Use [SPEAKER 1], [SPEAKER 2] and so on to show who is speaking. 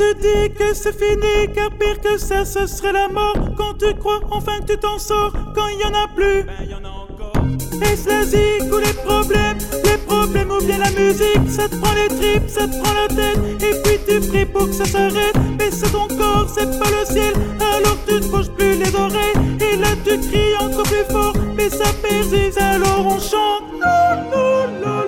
[SPEAKER 1] te dis que c'est fini, car pire que ça, ce serait la mort. Quand tu crois enfin que tu t'en sors, quand il y en a plus,
[SPEAKER 2] y en a encore.
[SPEAKER 1] est-ce la zik ou les problèmes ou bien la musique? Ça te prend les tripes, ça te prend la tête, et puis tu pries pour que ça s'arrête. Mais c'est ton corps, c'est pas le ciel, alors tu te bouges plus les oreilles. Et là tu cries encore plus fort, mais ça persiste, alors on chante. Non, non, non.